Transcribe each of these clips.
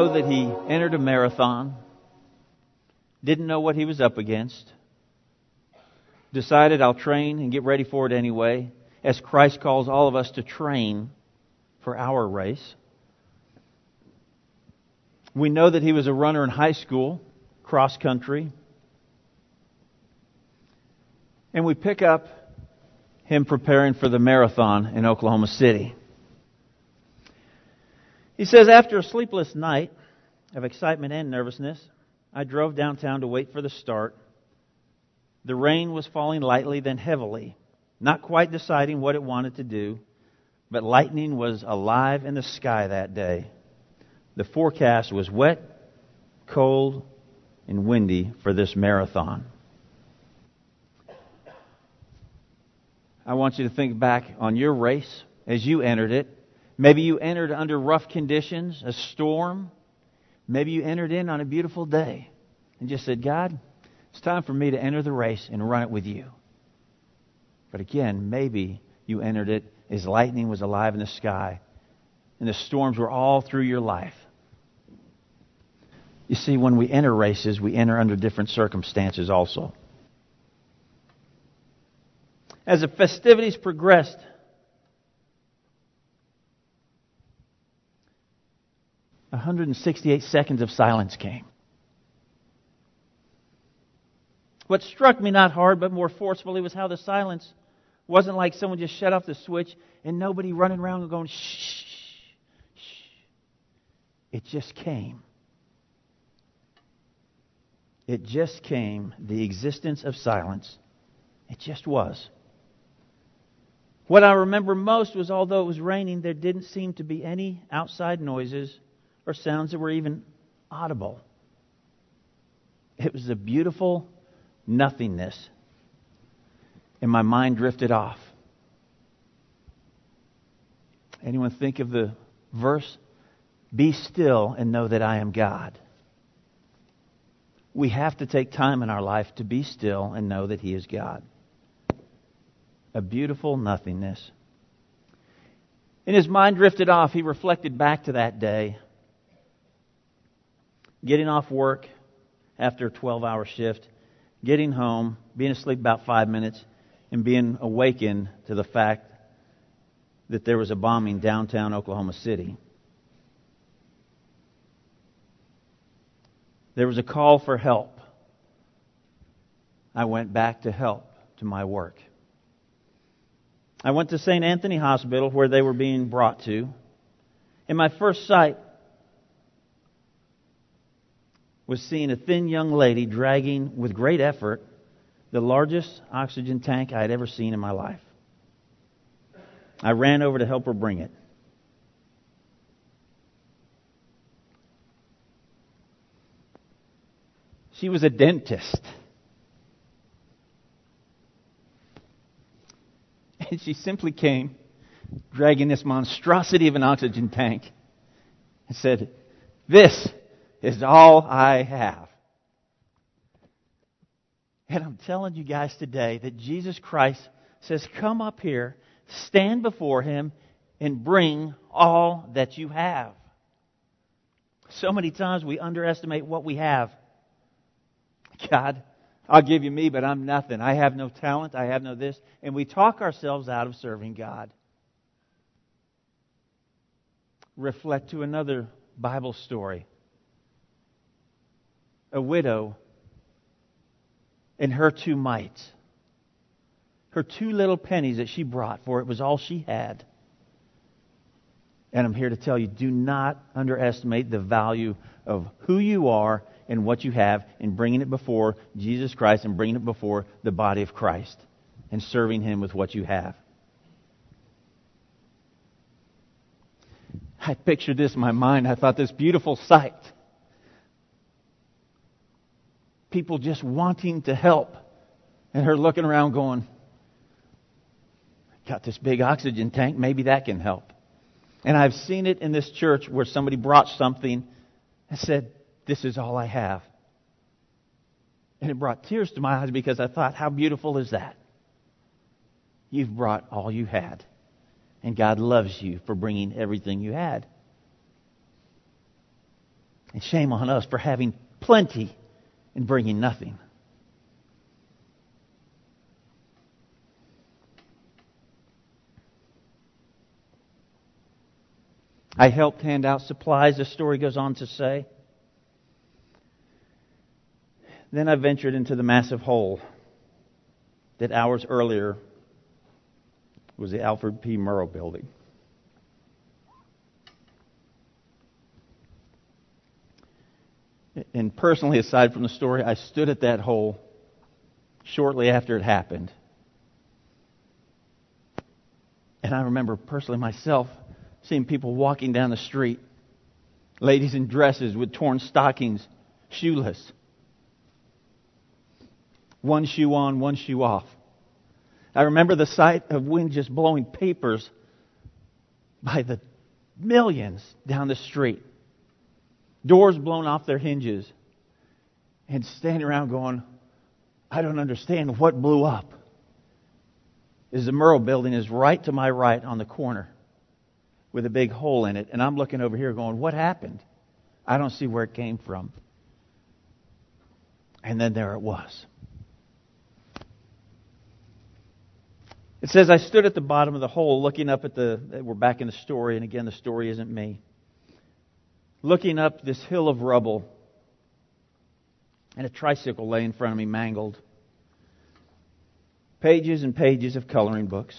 know that he entered a marathon, didn't know what he was up against, decided I'll train and get ready for it anyway, as Christ calls all of us to train for our race. We know that he was a runner in high school, cross country. And we pick up him preparing for the marathon in Oklahoma City. He says, after a sleepless night of excitement and nervousness, I drove downtown to wait for the start. The rain was falling lightly, then heavily, not quite deciding what it wanted to do, but lightning was alive in the sky that day. The forecast was wet, cold, and windy for this marathon. I want you to think back on your race as you entered it. Maybe you entered under rough conditions, a storm. Maybe you entered in on a beautiful day and just said, God, it's time for me to enter the race and run it with you. But again, maybe you entered it as lightning was alive in the sky and the storms were all through your life. You see, when we enter races, we enter under different circumstances also. As the festivities progressed, "168 seconds of silence came. What struck me not hard but more forcefully was how the silence wasn't like someone just shut off the switch and nobody running around and going, shh, shh. It just came. It just came, the existence of silence. It just was. What I remember most was although it was raining, there didn't seem to be any outside noises or sounds that were even audible. It was a beautiful nothingness. And my mind drifted off. Anyone think of the verse? Be still and know that I am God. We have to take time in our life to be still and know that He is God. A beautiful nothingness. And his mind drifted off. He reflected back to that day. Getting off work after a 12-hour shift. Getting home, being asleep about 5 minutes, and being awakened to the fact that there was a bombing downtown Oklahoma City. There was a call for help. I went back to help, to my work. I went to St. Anthony Hospital where they were being brought to. And my first sight was seeing a thin young lady dragging with great effort the largest oxygen tank I had ever seen in my life. I ran over to help her bring it. She was a dentist. And she simply came, dragging this monstrosity of an oxygen tank, and said, "This is all I have." And I'm telling you guys today that Jesus Christ says, come up here, stand before Him, and bring all that you have. So many times we underestimate what we have. God, I'll give you me, but I'm nothing. I have no talent. I have no this. And we talk ourselves out of serving God. Reflect to another Bible story. A widow and her 2 mites. Her 2 little pennies that she brought, for it was all she had. And I'm here to tell you, do not underestimate the value of who you are and what you have in bringing it before Jesus Christ and bringing it before the body of Christ and serving Him with what you have. I pictured this in my mind. I thought this beautiful sight. People just wanting to help. And her looking around going, got this big oxygen tank, maybe that can help. And I've seen it in this church where somebody brought something and said, this is all I have. And it brought tears to my eyes because I thought, how beautiful is that? You've brought all you had. And God loves you for bringing everything you had. And shame on us for having plenty and bringing nothing. I helped hand out supplies, the story goes on to say. Then I ventured into the massive hole that hours earlier was the Alfred P. Murrow building. And personally, aside from the story, I stood at that hole shortly after it happened. And I remember personally myself seeing people walking down the street, ladies in dresses with torn stockings, shoeless. One shoe on, one shoe off. I remember the sight of wind just blowing papers by the millions down the street. Doors blown off their hinges. And standing around going, I don't understand what blew up. The Murrow building is right to my right on the corner with a big hole in it. And I'm looking over here going, what happened? I don't see where it came from. And then there it was. It says, I stood at the bottom of the hole looking up at we're back in the story, and again, the story isn't me. Looking up this hill of rubble, and a tricycle lay in front of me, mangled. Pages and pages of coloring books.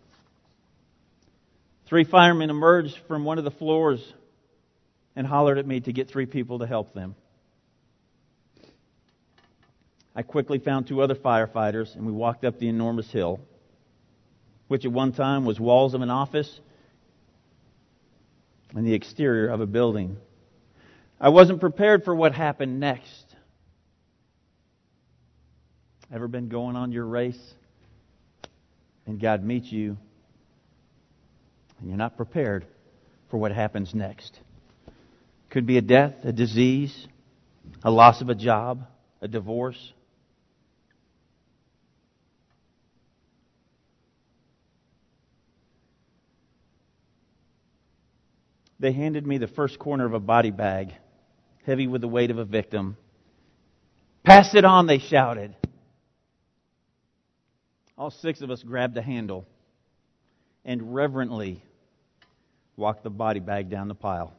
3 firemen emerged from one of the floors and hollered at me to get 3 people to help them. I quickly found 2 other firefighters, and we walked up the enormous hill, which at one time was walls of an office and the exterior of a building. I wasn't prepared for what happened next. Ever been going on your race and God meets you and you're not prepared for what happens next? Could be a death, a disease, a loss of a job, a divorce. They handed me the first corner of a body bag, heavy with the weight of a victim. Pass it on, they shouted. All 6 of us grabbed the handle and reverently walked the body bag down the pile.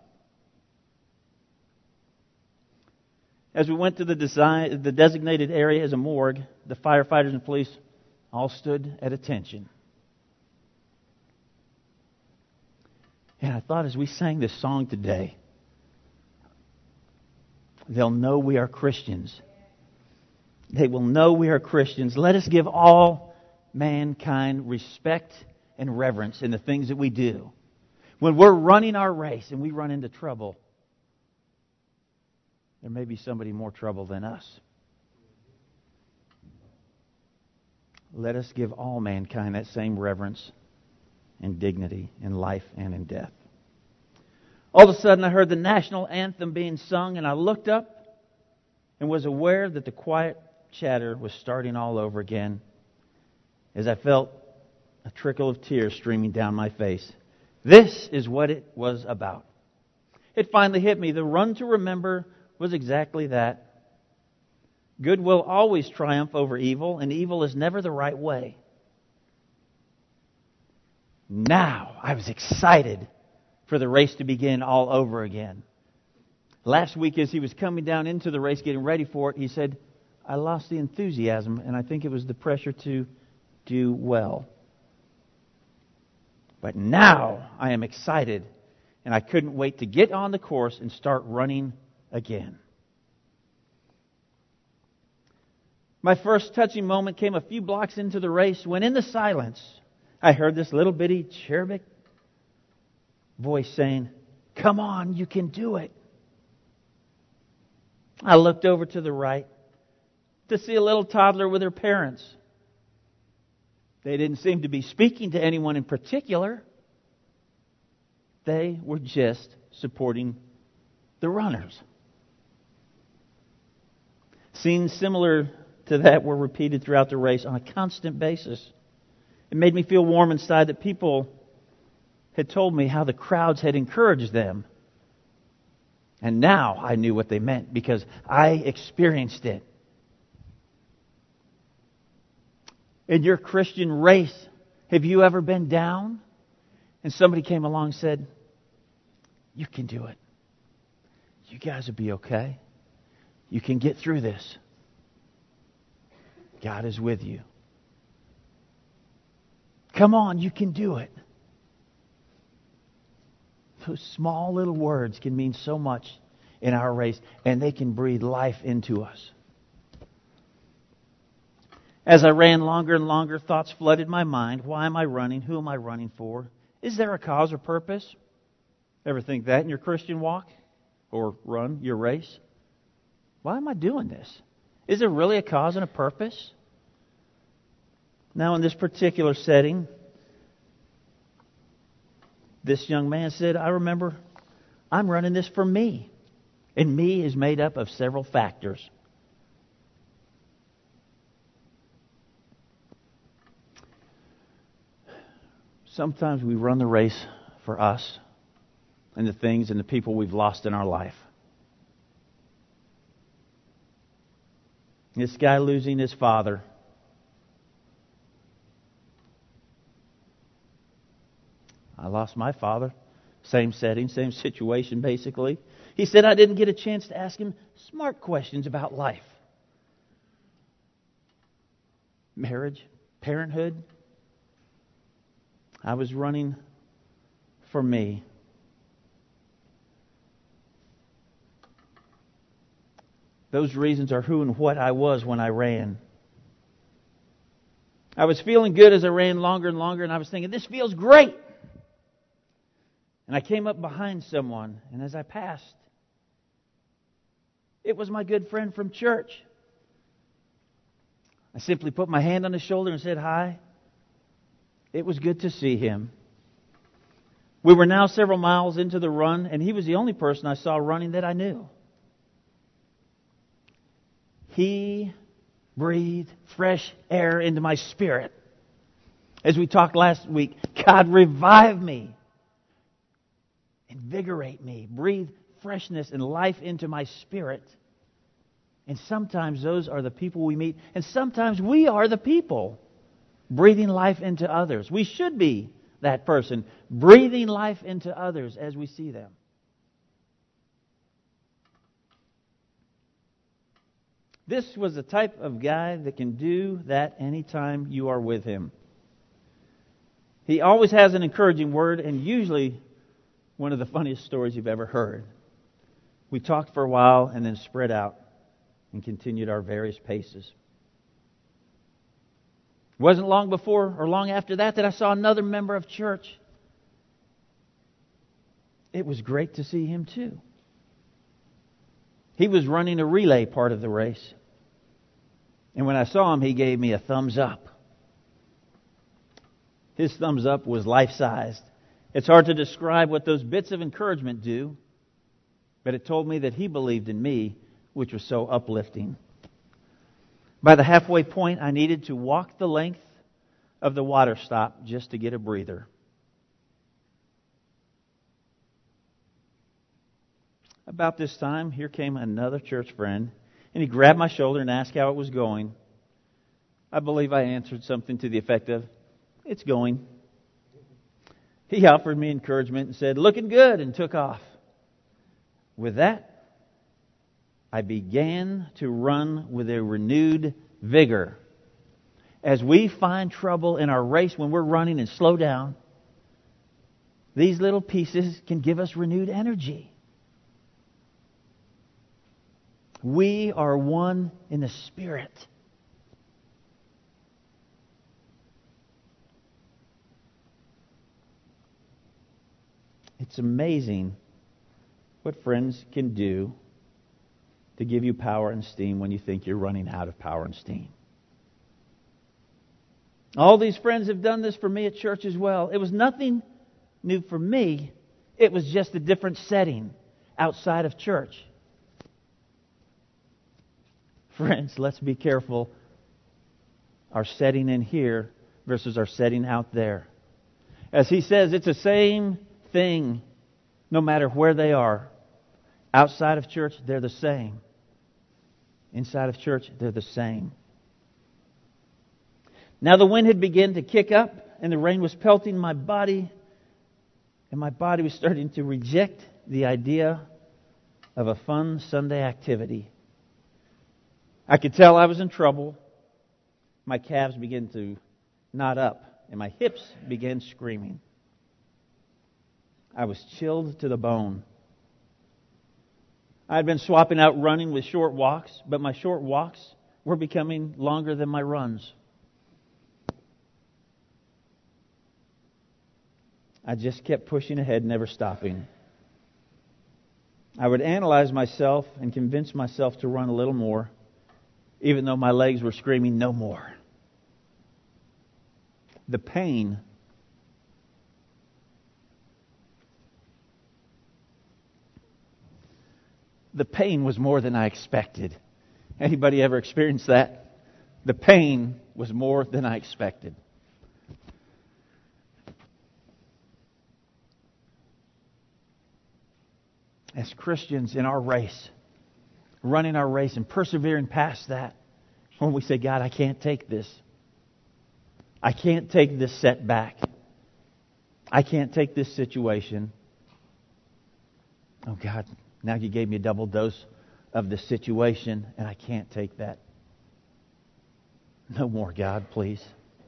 As we went to the designated area as a morgue, the firefighters and police all stood at attention. And I thought as we sang this song today, they'll know we are Christians. They will know we are Christians. Let us give all mankind respect and reverence in the things that we do. When we're running our race and we run into trouble, there may be somebody more trouble than us. Let us give all mankind that same reverence and dignity in life and in death. All of a sudden I heard the national anthem being sung, and I looked up and was aware that the quiet chatter was starting all over again as I felt a trickle of tears streaming down my face. This is what it was about. It finally hit me. The run to remember was exactly that. Good will always triumph over evil, and evil is never the right way. Now I was excited for the race to begin all over again. Last week as he was coming down into the race, getting ready for it, he said, I lost the enthusiasm, and I think it was the pressure to do well. But now I am excited, and I couldn't wait to get on the course and start running again. My first touching moment came a few blocks into the race when in the silence I heard this little bitty cherubic voice saying, come on, you can do it. I looked over to the right to see a little toddler with her parents. They didn't seem to be speaking to anyone in particular. They were just supporting the runners. Scenes similar to that were repeated throughout the race on a constant basis. It made me feel warm inside that people had told me how the crowds had encouraged them And now I knew what they meant because I experienced it. In your Christian race, have you ever been down and somebody came along and said, "You can do it. You guys will be okay. You can get through this. God is with you. Come on, you can do it." Those small little words can mean so much in our race, and they can breathe life into us. As I ran longer and longer, thoughts flooded my mind. Why am I running? Who am I running for? Is there a cause or purpose? Ever think that in your Christian walk? Or run your race? Why am I doing this? Is there really a cause and a purpose? Now, in this particular setting, this young man said, "I remember I'm running this for me." And me is made up of several factors. Sometimes we run the race for us and the things and the people we've lost in our life. This guy losing his father. I lost my father. Same setting, same situation, basically. He said I didn't get a chance to ask him smart questions about life. Marriage, parenthood. I was running for me. Those reasons are who and what I was when I ran. I was feeling good as I ran longer and longer, and I was thinking, this feels great. And I came up behind someone, and as I passed, it was my good friend from church. I simply put my hand on his shoulder and said hi. It was good to see him. We were now several miles into the run, and he was the only person I saw running that I knew. He breathed fresh air into my spirit. As we talked last week, God, revive me. Invigorate me. Breathe freshness and life into my spirit. And sometimes those are the people we meet. And sometimes we are the people breathing life into others. We should be that person, breathing life into others as we see them. This was the type of guy that can do that anytime you are with him. He always has an encouraging word, and usually one of the funniest stories you've ever heard. We talked for a while and then spread out and continued our various paces. It wasn't long before or long after that I saw another member of church. It was great to see him too. He was running a relay part of the race. And when I saw him, he gave me a thumbs up. His thumbs up was life-sized. It's hard to describe what those bits of encouragement do, but it told me that he believed in me, which was so uplifting. By the halfway point, I needed to walk the length of the water stop just to get a breather. About this time, here came another church friend, and he grabbed my shoulder and asked how it was going. I believe I answered something to the effect of, "It's going." He offered me encouragement and said, "Looking good," and took off. With that, I began to run with a renewed vigor. As we find trouble in our race when we're running and slow down, these little pieces can give us renewed energy. We are one in the Spirit. It's amazing what friends can do to give you power and steam when you think you're running out of power and steam. All these friends have done this for me at church as well. It was nothing new for me. It was just a different setting outside of church. Friends, let's be careful. Our setting in here versus our setting out there. As he says, it's the same thing no matter where they are. Outside of church, they're the same. Inside of church, they're the same. Now the wind had begun to kick up, and the rain was pelting my body, and my body was starting to reject the idea of a fun Sunday activity. I could tell I was in trouble. My calves began to knot up, and my hips began screaming. I was chilled to the bone. I had been swapping out running with short walks, but my short walks were becoming longer than my runs. I just kept pushing ahead, never stopping. I would analyze myself and convince myself to run a little more, even though my legs were screaming, no more. The pain was more than I expected. Anybody ever experienced that? The pain was more than I expected. As Christians in our race, running our race and persevering past that, when we say, God, I can't take this. I can't take this setback. I can't take this situation. Oh God, now you gave me a double dose of the situation, and I can't take that. No more, God, please.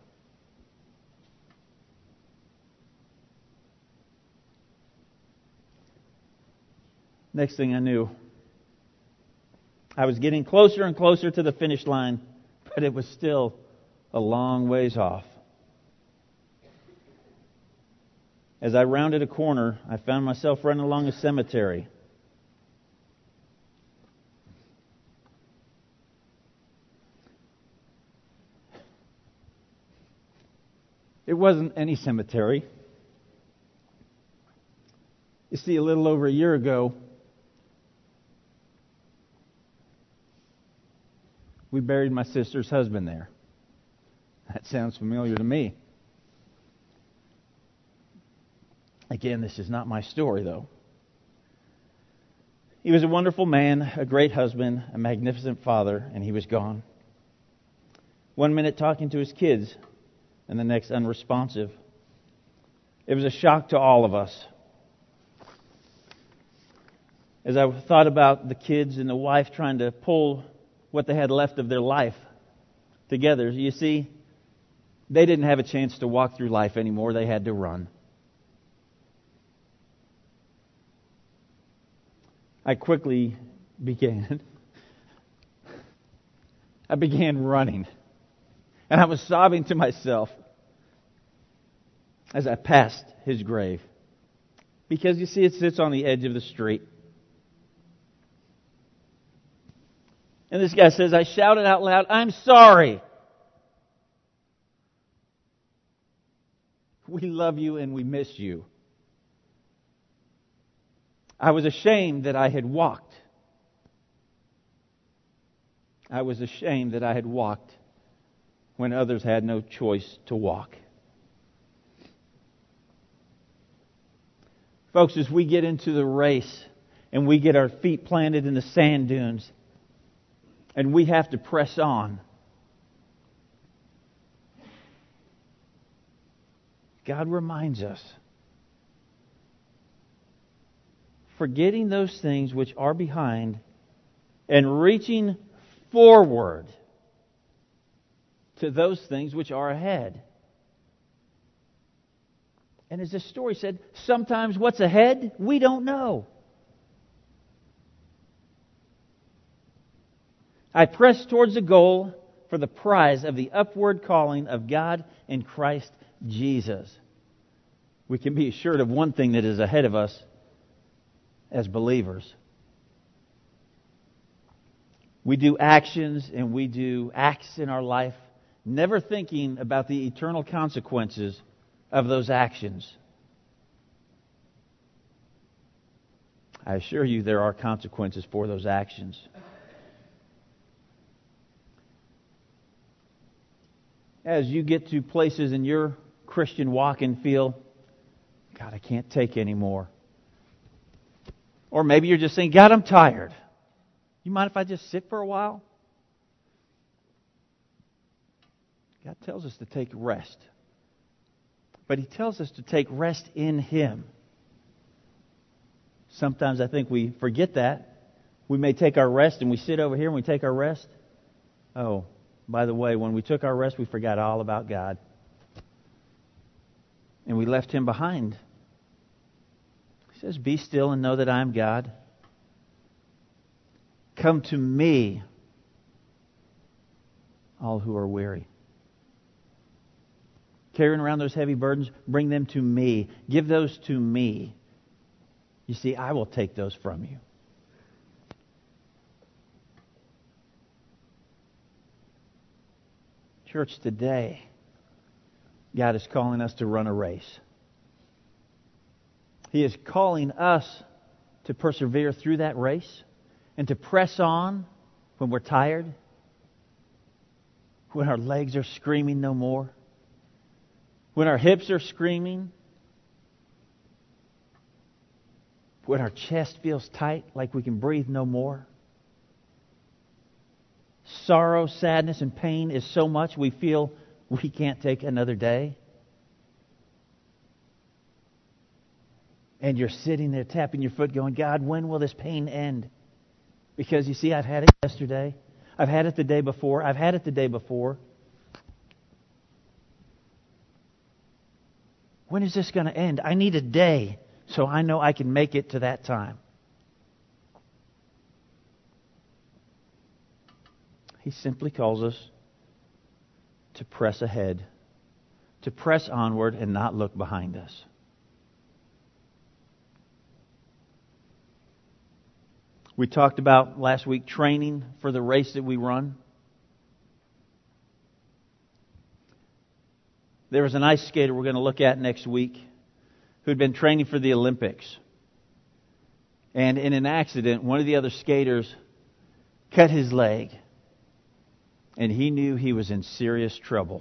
Next thing I knew, I was getting closer and closer to the finish line, but it was still a long ways off. As I rounded a corner, I found myself running along a cemetery. It wasn't any cemetery. You see, a little over a year ago, we buried my sister's husband there. That sounds familiar to me. Again, this is not my story, though. He was a wonderful man, a great husband, a magnificent father, and he was gone. 1 minute talking to his kids, and the next unresponsive. It was a shock to all of us. As I thought about the kids and the wife trying to pull what they had left of their life together, you see, they didn't have a chance to walk through life anymore. They had to run. I quickly began running. And I was sobbing to myself as I passed his grave. Because you see, it sits on the edge of the street. And this guy says, I shouted out loud, I'm sorry. We love you and we miss you. I was ashamed that I had walked. I was ashamed that I had walked when others had no choice to walk. Folks, as we get into the race and we get our feet planted in the sand dunes and we have to press on, God reminds us, forgetting those things which are behind and reaching forward to those things which are ahead. And as this story said, sometimes what's ahead, we don't know. I press towards the goal for the prize of the upward calling of God in Christ Jesus. We can be assured of one thing that is ahead of us as believers. We do actions and we do acts in our life, never thinking about the eternal consequences of those actions. I assure you there are consequences for those actions. As you get to places in your Christian walk and feel, God, I can't take anymore. Or maybe you're just saying, God, I'm tired. You mind if I just sit for a while? God tells us to take rest. But He tells us to take rest in Him. Sometimes I think we forget that. We may take our rest and we sit over here and we take our rest. Oh, by the way, when we took our rest, we forgot all about God. And we left Him behind. He says, be still and know that I am God. Come to me, all who are weary. Carrying around those heavy burdens, bring them to me. Give those to me. You see, I will take those from you. Church, today, God is calling us to run a race. He is calling us to persevere through that race and to press on when we're tired, when our legs are screaming no more, when our hips are screaming, when our chest feels tight, like we can breathe no more. Sorrow, sadness, and pain is so much we feel we can't take another day. And you're sitting there tapping your foot going, God, when will this pain end? Because you see, I've had it yesterday. I've had it the day before. I've had it the day before. When is this going to end? I need a day so I know I can make it to that time. He simply calls us to press ahead, to press onward and not look behind us. We talked about last week training for the race that we run. There was an ice skater we're going to look at next week who'd been training for the Olympics. And in an accident, one of the other skaters cut his leg. And he knew he was in serious trouble.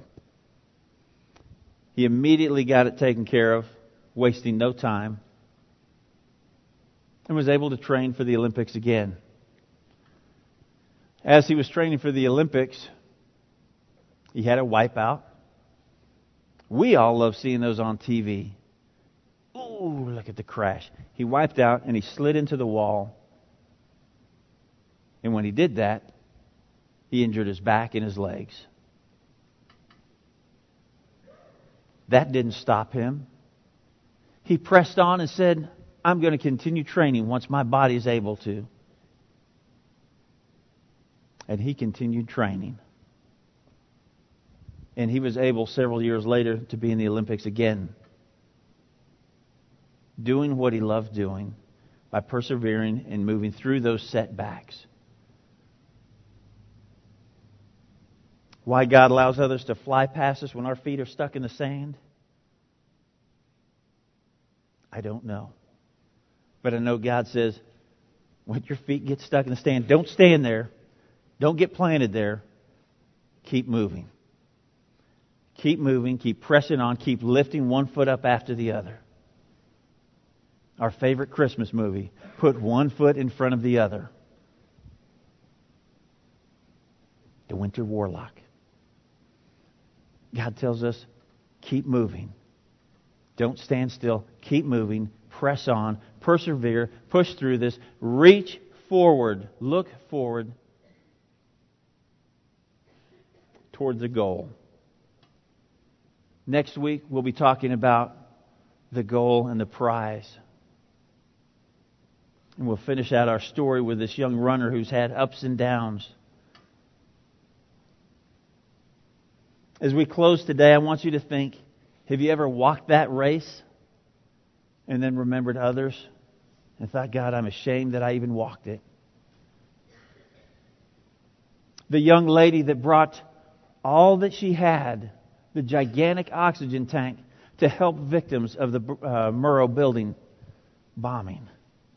He immediately got it taken care of, wasting no time, and was able to train for the Olympics again. As he was training for the Olympics, he had a wipeout. We all love seeing those on TV. Ooh, look at the crash. He wiped out and he slid into the wall. And when he did that, he injured his back and his legs. That didn't stop him. He pressed on and said, I'm going to continue training once my body is able to. And he continued training. And he was able several years later to be in the Olympics again. Doing what he loved doing by persevering and moving through those setbacks. Why God allows others to fly past us when our feet are stuck in the sand? I don't know. But I know God says, when your feet get stuck in the sand, don't stand there. Don't get planted there. Keep moving. Keep moving. Keep pressing on. Keep lifting one foot up after the other. Our favorite Christmas movie, put one foot in front of the other. The Winter Warlock. God tells us, keep moving. Don't stand still. Keep moving. Press on. Persevere. Push through this. Reach forward. Look forward toward the goal. Next week, we'll be talking about the goal and the prize. And we'll finish out our story with this young runner who's had ups and downs. As we close today, I want you to think, have you ever walked that race and then remembered others and thought, God, I'm ashamed that I even walked it? The young lady that brought all that she had, the gigantic oxygen tank, to help victims of the Murrow building bombing.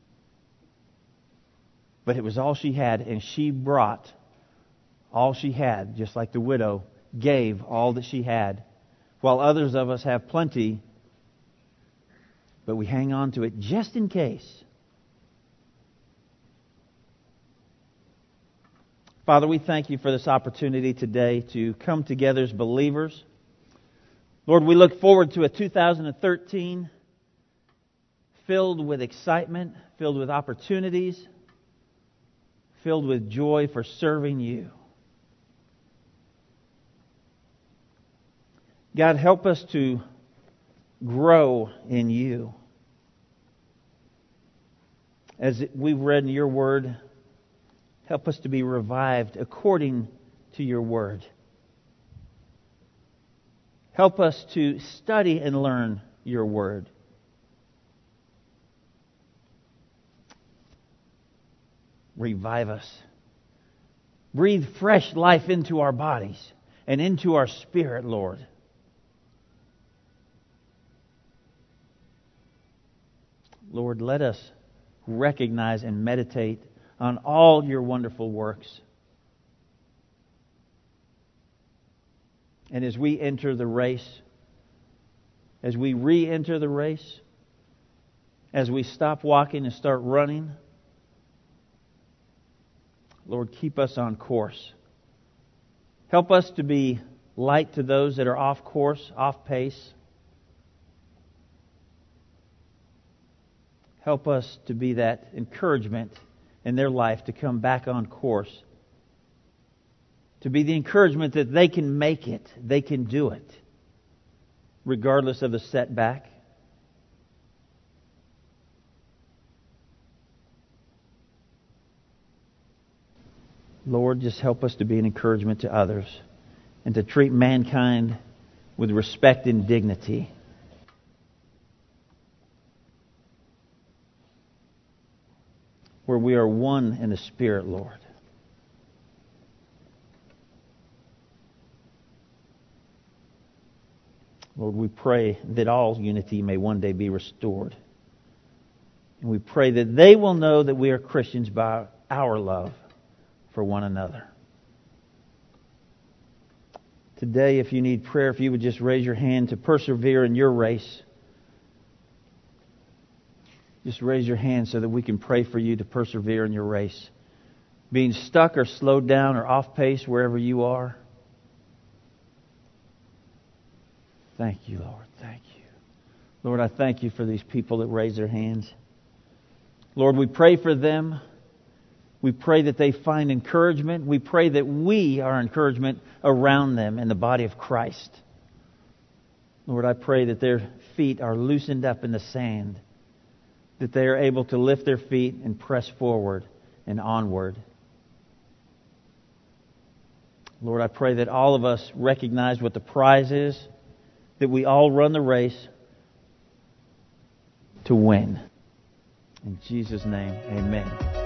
But it was all she had, and she brought all she had, just like the widow gave all that she had, while others of us have plenty, but we hang on to it just in case. Father, we thank you for this opportunity today to come together as believers. Lord, we look forward to a 2013 filled with excitement, filled with opportunities, filled with joy for serving you. God, help us to grow in you. As we've read in your word, help us to be revived according to your word. Help us to study and learn your word. Revive us. Breathe fresh life into our bodies and into our spirit, Lord. Lord, let us recognize and meditate on all your wonderful works. And as we enter the race, as we re-enter the race, as we stop walking and start running, Lord, keep us on course. Help us to be light to those that are off course, off pace. Help us to be that encouragement in their life to come back on course. To be the encouragement that they can make it, they can do it, regardless of the setback. Lord, just help us to be an encouragement to others and to treat mankind with respect and dignity. Where we are one in the Spirit, Lord. Lord, we pray that all unity may one day be restored. And we pray that they will know that we are Christians by our love for one another. Today, if you need prayer, if you would just raise your hand to persevere in your race. Just raise your hand so that we can pray for you to persevere in your race. Being stuck or slowed down or off pace wherever you are. Thank you, Lord. Thank you. Lord, I thank you for these people that raise their hands. Lord, we pray for them. We pray that they find encouragement. We pray that we are encouragement around them in the body of Christ. Lord, I pray that their feet are loosened up in the sand, that they are able to lift their feet and press forward and onward. Lord, I pray that all of us recognize what the prize is, that we all run the race to win. In Jesus' name, amen.